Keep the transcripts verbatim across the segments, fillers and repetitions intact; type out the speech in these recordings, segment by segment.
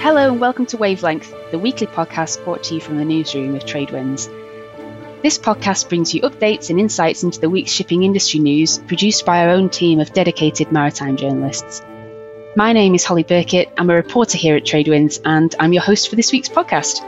Hello and welcome to Wavelength, the weekly podcast brought to you from the newsroom of Tradewinds. This podcast brings you updates and insights into the week's shipping industry news, produced by our own team of dedicated maritime journalists. My name is Holly Burkitt, I'm a reporter here at Tradewinds, and I'm your host for this week's podcast.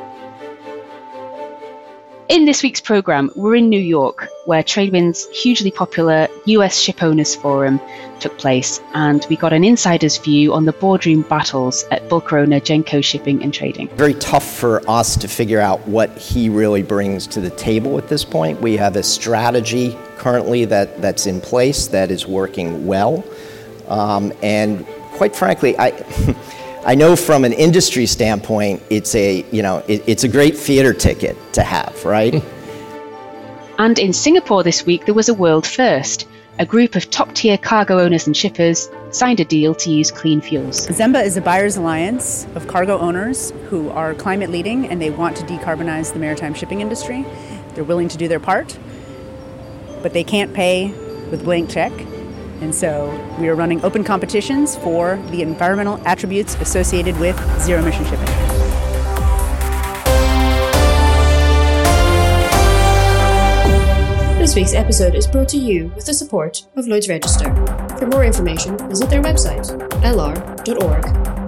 In this week's programme, we're in New York, where Tradewinds' hugely popular U S Shipowners Forum took place, and we got an insider's view on the boardroom battles at bulk owner Genco Shipping and Trading. Very tough for us to figure out what he really brings to the table at this point. We have a strategy currently that, that's in place that is working well, um, and quite frankly, I... I know from an industry standpoint, it's a, you know, it, it's a great theater ticket to have, right? And in Singapore this week, there was a world first. A group of top-tier cargo owners and shippers signed a deal to use clean fuels. Zemba is a buyers' alliance of cargo owners who are climate leading and they want to decarbonize the maritime shipping industry. They're willing to do their part, but they can't pay with blank check. And so we are running open competitions for the environmental attributes associated with zero-emission shipping. This week's episode is brought to you with the support of Lloyd's Register. For more information, visit their website, l r dot org.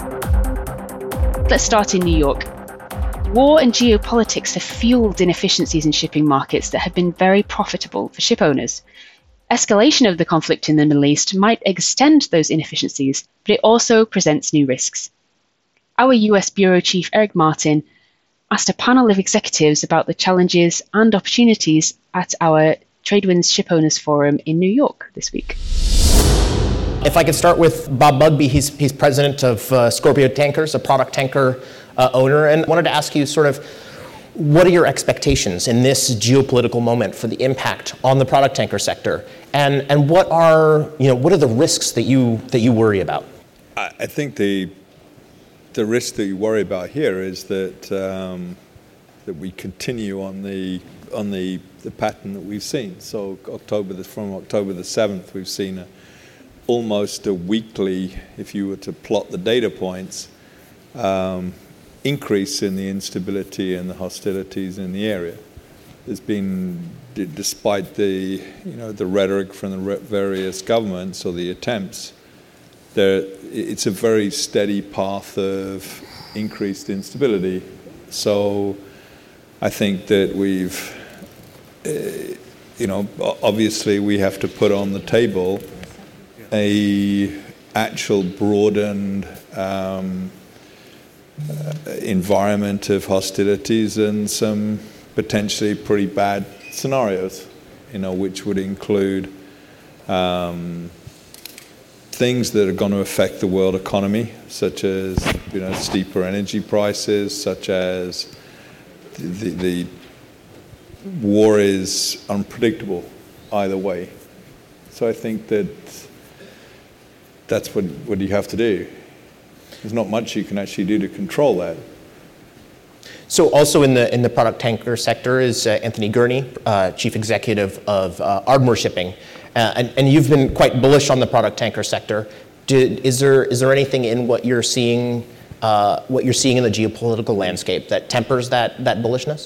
Let's start in New York. War and geopolitics have fueled inefficiencies in shipping markets that have been very profitable for ship owners. Escalation of the conflict in the Middle East might extend those inefficiencies, but it also presents new risks. Our U S Bureau Chief Eric Martin asked a panel of executives about the challenges and opportunities at our Tradewinds Shipowners Forum in New York this week. If I could start with Bob Bugbee, he's, he's president of uh, Scorpio Tankers, a product tanker uh, owner, and wanted to ask you sort of, what are your expectations in this geopolitical moment for the impact on the product tanker sector, and and what are you know what are the risks that you that you worry about? I, I think the the risk that you worry about here is that um, that we continue on the on the, the pattern that we've seen. So October the, from October the seventh, we've seen a, almost a weekly, if you were to plot the data points. Um, increase in the instability and the hostilities in the area. There's been, d- despite the, you know, the rhetoric from the re- various governments or the attempts, there, it's a very steady path of increased instability. So I think that we've, uh, you know, obviously we have to put on the table a actual broadened um, Uh, environment of hostilities and some potentially pretty bad scenarios, you know, which would include um, things that are going to affect the world economy, such as, you know, steeper energy prices, such as the, the, the war is unpredictable either way. So I think that that's what, what you have to do. There's not much you can actually do to control that. So also in the in the product tanker sector is uh, Anthony Gurney, uh, Chief Executive of uh, Ardmore Shipping, uh, and, and you've been quite bullish on the product tanker sector. Did, is there is there anything in what you're seeing uh, what you're seeing in the geopolitical landscape that tempers that that bullishness?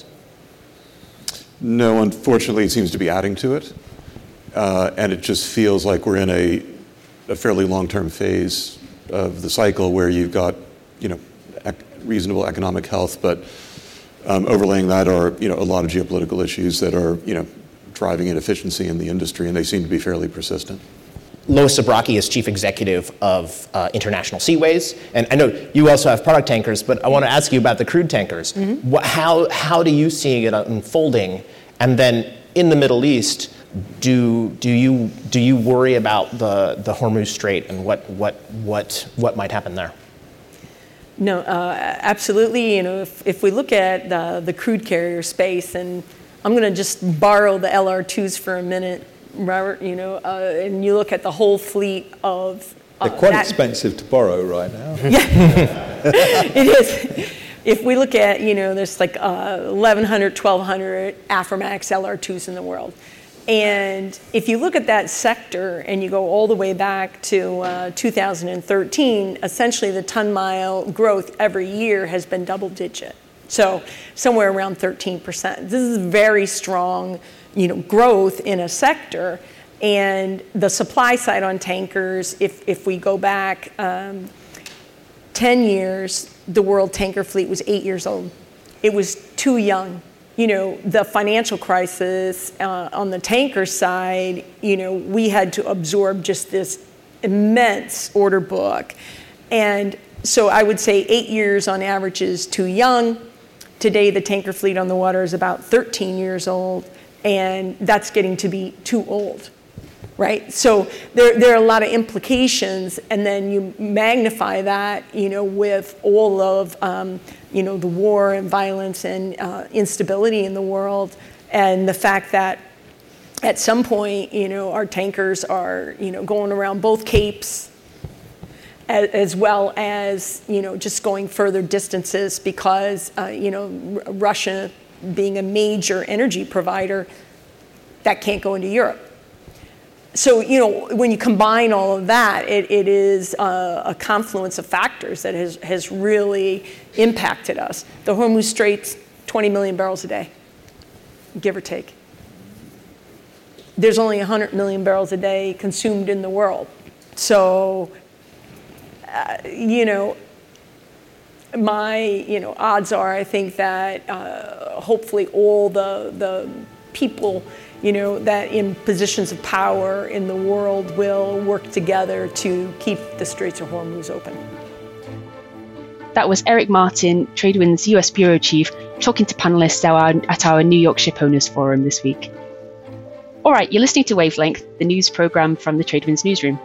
No, unfortunately, it seems to be adding to it, uh, and it just feels like we're in a a fairly long-term phase of the cycle where you've got, you know, ec- reasonable economic health, but um, overlaying that are, you know, a lot of geopolitical issues that are, you know, driving inefficiency in the industry, and they seem to be fairly persistent. Lois Zabrocki is Chief Executive of uh, International Seaways, and I know you also have product tankers, but I want to ask you about the crude tankers. Mm-hmm. What, how how do you see it unfolding? And then in the Middle East, do do you do you worry about the, the Hormuz Strait and what what what what might happen there? No, uh, absolutely. You know, if, if we look at the, the crude carrier space, and I'm going to just borrow the L R twos for a minute, Robert. You know, uh, and you look at the whole fleet of. Uh, They're quite that, expensive to borrow right now. Yeah, it is. If we look at, you know, there's like uh, eleven hundred, twelve hundred Aframax L R twos in the world. And if you look at that sector and you go all the way back to uh, two thousand thirteen, essentially the ton mile growth every year has been double digit. So somewhere around thirteen percent. This is very strong, you know, growth in a sector. And the supply side on tankers, if, if we go back um, ten years, the world tanker fleet was eight years old. It was too young. You know, the financial crisis uh, on the tanker side, you know, we had to absorb just this immense order book. And so I would say eight years on average is too young. Today, the tanker fleet on the water is about thirteen years old, and that's getting to be too old, right? So there, there are a lot of implications, and then you magnify that, you know, with all of, um, you know, the war and violence and uh, instability in the world, and the fact that at some point, you know, our tankers are, you know, going around both capes, as, as well as, you know, just going further distances because, uh, you know, R- Russia being a major energy provider, that can't go into Europe. So, you know, when you combine all of that, it, it is a, a confluence of factors that has, has really impacted us. The Hormuz Strait's twenty million barrels a day, give or take. There's only one hundred million barrels a day consumed in the world. So, uh, you know, my, you know, odds are I think that uh, hopefully all the, the people, you know, that in positions of power in the world will work together to keep the Straits of Hormuz open. That was Eric Martin, Tradewind's U S Bureau Chief, talking to panelists at our, at our New York Shipowners Forum this week. All right, you're listening to Wavelength, the news program from the Tradewinds newsroom.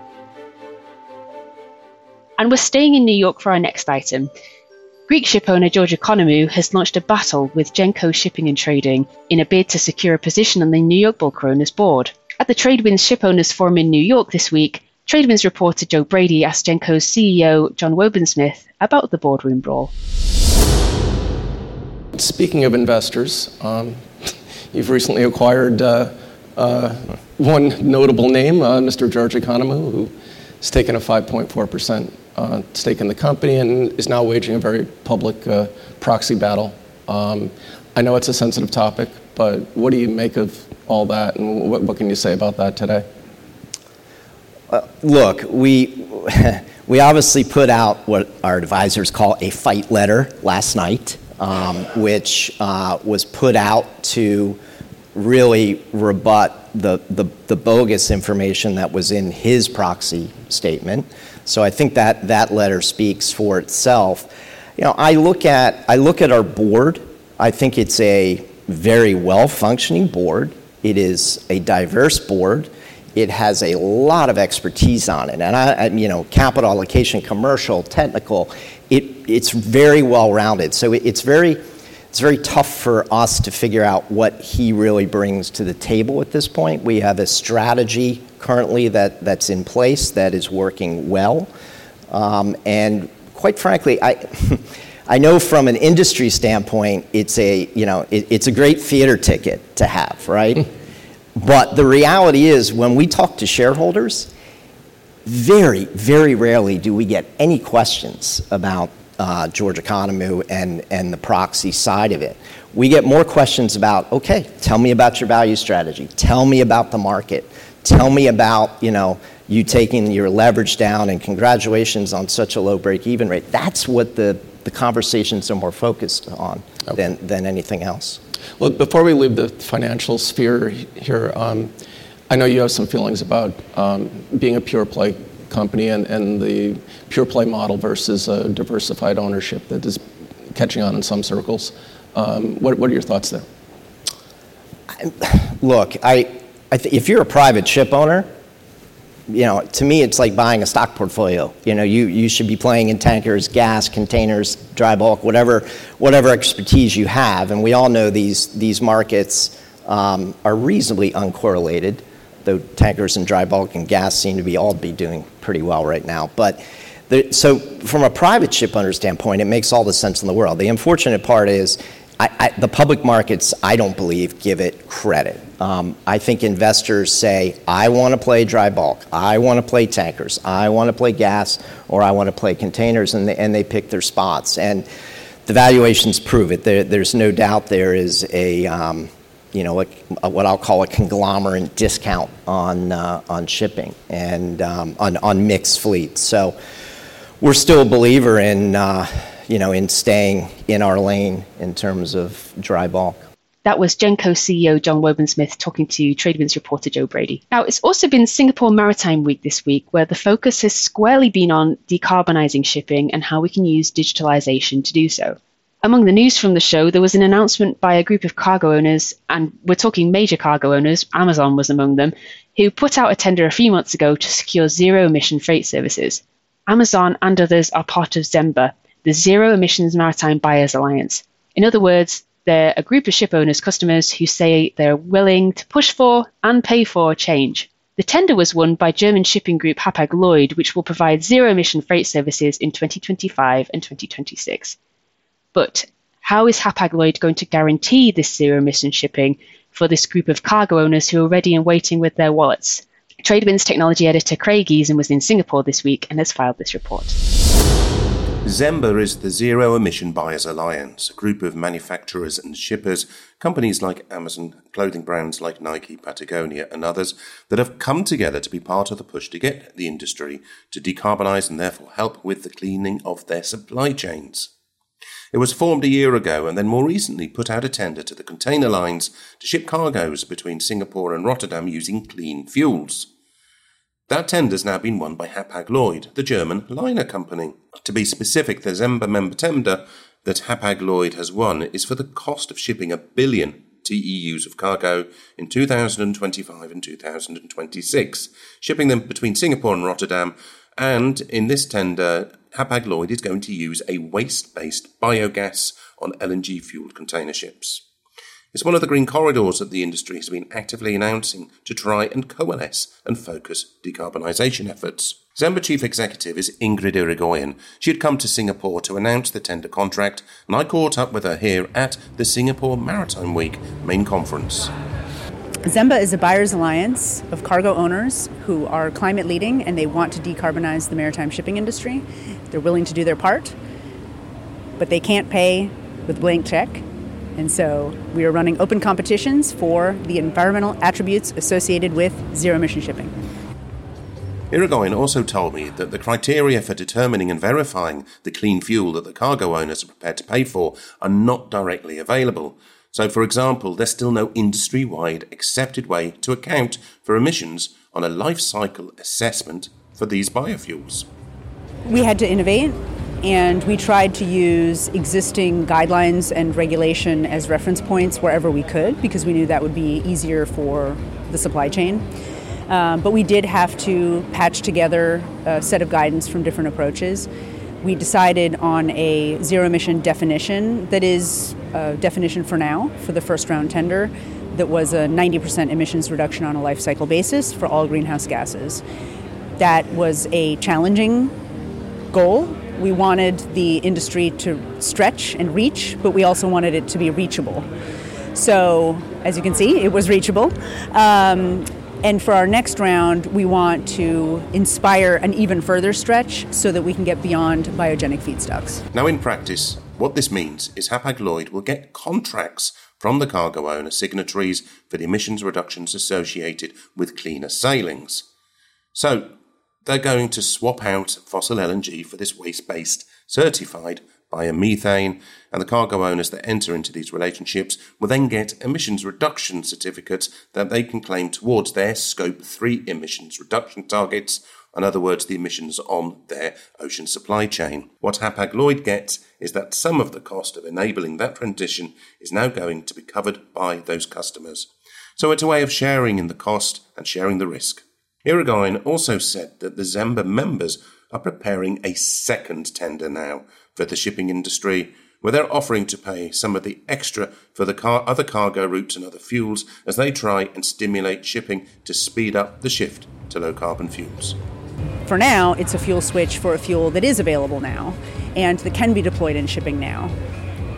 And we're staying in New York for our next item. Greek shipowner George Economou has launched a battle with Genco Shipping and Trading in a bid to secure a position on the New York Bulk Owners Board. At the Tradewinds Shipowners Forum in New York this week, Tradewinds reporter Joe Brady asked Genco's C E O John Wobensmith about the boardroom brawl. Speaking of investors, um, you've recently acquired uh, uh, one notable name, uh, Mister George Economou, who has taken a five point four percent uh, stake in the company and is now waging a very public uh, proxy battle. Um, I know it's a sensitive topic, but what do you make of all that, and what, what can you say about that today? Uh, look, we we obviously put out what our advisors call a fight letter last night, um, which uh, was put out to really rebut the, the, the bogus information that was in his proxy statement. So I think that that letter speaks for itself. You know, I look at I look at our board. I think it's a very well-functioning board. It is a diverse board. It has a lot of expertise on it, and I, I, you know, capital allocation, commercial, technical. It it's very well-rounded. So it, it's very it's very tough for us to figure out what he really brings to the table at this point. We have a strategy currently that that's in place that is working well, um, and quite frankly, I. I know from an industry standpoint, it's a you know it, it's a great theater ticket to have, right? But the reality is, when we talk to shareholders, very, very rarely do we get any questions about uh, George Economou and, and the proxy side of it. We get more questions about, okay, tell me about your value strategy. Tell me about the market. Tell me about, you know, you taking your leverage down, and congratulations on such a low break-even rate. That's what the, the conversations are more focused on okay. than, than anything else. Well, before we leave the financial sphere here, um, I know you have some feelings about um, being a pure play company and, and the pure play model versus a diversified ownership that is catching on in some circles. Um, what, what are your thoughts there? Look, I, I th- if you're a private ship owner, you know, to me, it's like buying a stock portfolio. You know, you, you should be playing in tankers, gas, containers, dry bulk, whatever whatever expertise you have. And we all know these these markets um, are reasonably uncorrelated, though tankers and dry bulk and gas seem to be all be doing pretty well right now. But the, so from a private ship owner standpoint, it makes all the sense in the world. The unfortunate part is I, I, the public markets, I don't believe, give it credit. Um, I think investors say, I want to play dry bulk, I want to play tankers, I want to play gas, or I want to play containers, and they, and they pick their spots. And the valuations prove it. There, there's no doubt there is a, um, you know, a, a, what I'll call a conglomerate discount on uh, on shipping and um, on, on mixed fleets. So we're still a believer in, uh, you know, in staying in our lane in terms of dry bulk. That was Genco C E O John Wobensmith talking to TradeWinds reporter Joe Brady. Now, it's also been Singapore Maritime Week this week, where the focus has squarely been on decarbonising shipping and how we can use digitalisation to do so. Among the news from the show, there was an announcement by a group of cargo owners, and we're talking major cargo owners, Amazon was among them, who put out a tender a few months ago to secure zero-emission freight services. Amazon and others are part of ZEMBA, the Zero Emissions Maritime Buyers Alliance. In other words, they're a group of ship owners' customers who say they're willing to push for and pay for change. The tender was won by German shipping group Hapag-Lloyd, which will provide zero-emission freight services in twenty twenty-five and twenty twenty-six. But how is Hapag-Lloyd going to guarantee this zero-emission shipping for this group of cargo owners who are ready and waiting with their wallets? TradeWinds technology editor Craig Eason was in Singapore this week and has filed this report. ZEMBA is the Zero Emission Buyers Alliance, a group of manufacturers and shippers, companies like Amazon, clothing brands like Nike, Patagonia and others, that have come together to be part of the push to get the industry to decarbonise and therefore help with the cleaning of their supply chains. It was formed a year ago and then more recently put out a tender to the container lines to ship cargoes between Singapore and Rotterdam using clean fuels. That tender's now been won by Hapag-Lloyd, the German liner company. To be specific, the ZEMBA member tender that Hapag-Lloyd has won is for the cost of shipping a billion T E Us of cargo in two thousand twenty-five and two thousand twenty-six, shipping them between Singapore and Rotterdam. And in this tender, Hapag-Lloyd is going to use a waste-based biogas on L N G-fueled container ships. It's one of the green corridors that the industry has been actively announcing to try and coalesce and focus decarbonisation efforts. ZEMBA Chief Executive is Ingrid Irigoyen. She had come to Singapore to announce the tender contract, and I caught up with her here at the Singapore Maritime Week main conference. ZEMBA is a buyers' alliance of cargo owners who are climate leading and they want to decarbonize the maritime shipping industry. They're willing to do their part, but they can't pay with blank check. And so we are running open competitions for the environmental attributes associated with zero-emission shipping. Irigoyen also told me that the criteria for determining and verifying the clean fuel that the cargo owners are prepared to pay for are not directly available. So, for example, there's still no industry-wide accepted way to account for emissions on a life cycle assessment for these biofuels. We had to innovate, and we tried to use existing guidelines and regulation as reference points wherever we could, because we knew that would be easier for the supply chain. Um, but we did have to patch together a set of guidance from different approaches. We decided on a zero-emission definition that is a definition for now for the first round tender that was a ninety percent emissions reduction on a life cycle basis for all greenhouse gases. That was a challenging goal. We wanted the industry to stretch and reach, but we also wanted it to be reachable. So, as you can see, it was reachable. Um, And for our next round, we want to inspire an even further stretch so that we can get beyond biogenic feedstocks. Now, in practice, what this means is Hapag-Lloyd will get contracts from the cargo owner signatories for the emissions reductions associated with cleaner sailings. So, they're going to swap out fossil L N G for this waste-based certified biomethane, and the cargo owners that enter into these relationships will then get emissions reduction certificates that they can claim towards their Scope three emissions reduction targets, in other words, the emissions on their ocean supply chain. What Hapag-Lloyd gets is that some of the cost of enabling that transition is now going to be covered by those customers. So it's a way of sharing in the cost and sharing the risk. Irigoyen also said that the ZEMBA members are preparing a second tender now for the shipping industry, where they're offering to pay some of the extra for the car- other cargo routes and other fuels as they try and stimulate shipping to speed up the shift to low-carbon fuels. For now, it's a fuel switch for a fuel that is available now and that can be deployed in shipping now.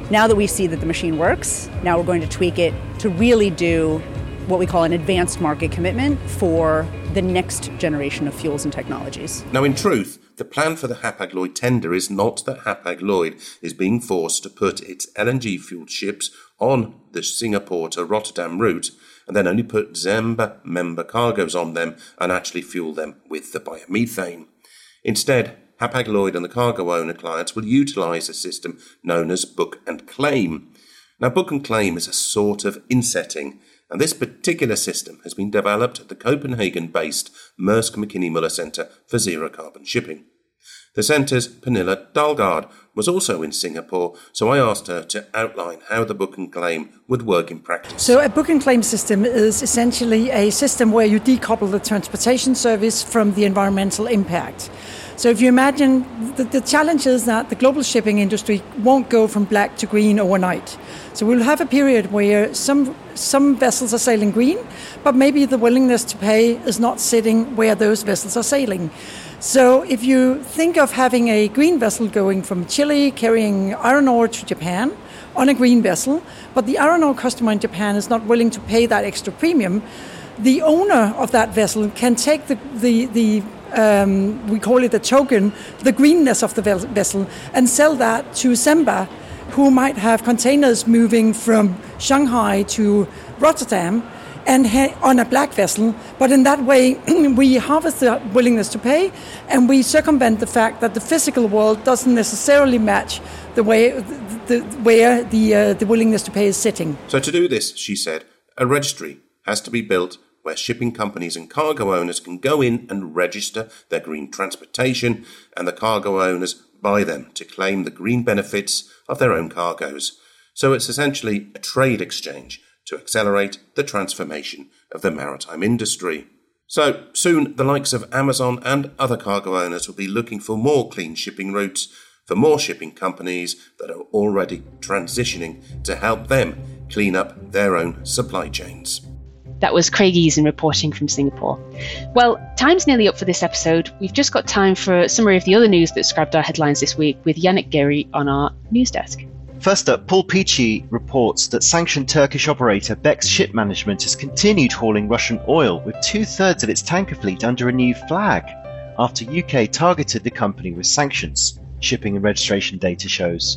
Now that we see that the machine works, now we're going to tweak it to really do what we call an advanced market commitment for the next generation of fuels and technologies. Now, in truth, the plan for the Hapag-Lloyd tender is not that Hapag-Lloyd is being forced to put its L N G-fueled ships on the Singapore to Rotterdam route and then only put Zembla member cargoes on them and actually fuel them with the biomethane. Instead, Hapag-Lloyd and the cargo owner clients will utilise a system known as book and claim. Now, book and claim is a sort of insetting, and this particular system has been developed at the Copenhagen-based Maersk Mc-Kinney Møller Centre for Zero Carbon Shipping. The centre's Pernille Dalgaard was also in Singapore, so I asked her to outline how the book and claim would work in practice. So a book and claim system is essentially a system where you decouple the transportation service from the environmental impact. So if you imagine, the, the challenge is that the global shipping industry won't go from black to green overnight. So we'll have a period where some some vessels are sailing green, but maybe the willingness to pay is not sitting where those vessels are sailing. So if you think of having a green vessel going from Chile carrying iron ore to Japan on a green vessel, but the iron ore customer in Japan is not willing to pay that extra premium, the owner of that vessel can take the the, the um, we call it a token, the greenness of the vessel, and sell that to Zembla, who might have containers moving from Shanghai to Rotterdam and ha- on a black vessel. But in that way, we harvest the willingness to pay, and we circumvent the fact that the physical world doesn't necessarily match the way the, the, where the uh, the willingness to pay is sitting. So to do this, she said, a registry has to be built where shipping companies and cargo owners can go in and register their green transportation, and the cargo owners buy them to claim the green benefits of their own cargoes. So it's essentially a trade exchange to accelerate the transformation of the maritime industry. So soon the likes of Amazon and other cargo owners will be looking for more clean shipping routes, for more shipping companies that are already transitioning to help them clean up their own supply chains. That was Craig Eason reporting from Singapore. Well, time's nearly up for this episode. We've just got time for a summary of the other news that's grabbed our headlines this week with Yannick Geary on our news desk. First up, Paul Peachy reports that sanctioned Turkish operator Bex Ship Management has continued hauling Russian oil with two-thirds of its tanker fleet under a new flag after U K targeted the company with sanctions, shipping and registration data shows.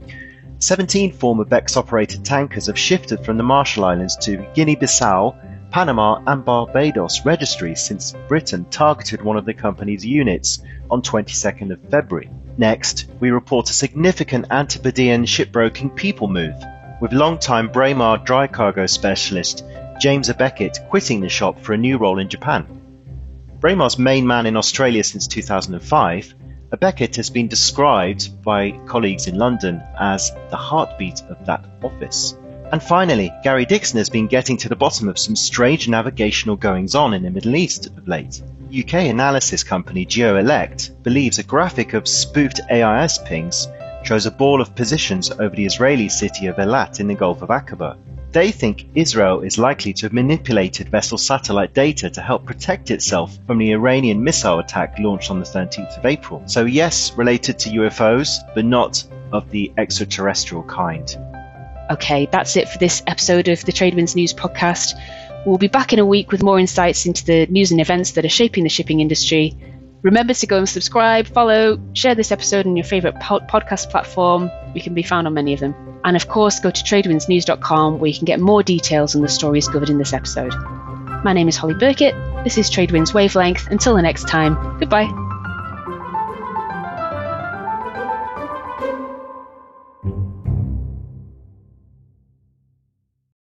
seventeen former Bex-operated tankers have shifted from the Marshall Islands to Guinea-Bissau, Panama and Barbados registries since Britain targeted one of the company's units on twenty-second of February. Next, we report a significant Antipodean shipbroking people move, with long-time Braemar dry cargo specialist James Beckett quitting the shop for a new role in Japan. Braemar's main man in Australia since two thousand five, Beckett has been described by colleagues in London as the heartbeat of that office. And finally, Gary Dixon has been getting to the bottom of some strange navigational goings-on in the Middle East of late. U K analysis company GeoElect believes a graphic of spoofed A I S pings shows a ball of positions over the Israeli city of Eilat in the Gulf of Aqaba. They think Israel is likely to have manipulated vessel satellite data to help protect itself from the Iranian missile attack launched on the thirteenth of April. So yes, related to U F Os, but not of the extraterrestrial kind. Okay, that's it for this episode of the TradeWinds News podcast. We'll be back in a week with more insights into the news and events that are shaping the shipping industry. Remember to go and subscribe, follow, share this episode on your favourite podcast platform. We can be found on many of them. And of course, go to tradewinds news dot com where you can get more details on the stories covered in this episode. My name is Holly Burkett. This is TradeWinds Wavelength. Until the next time, goodbye.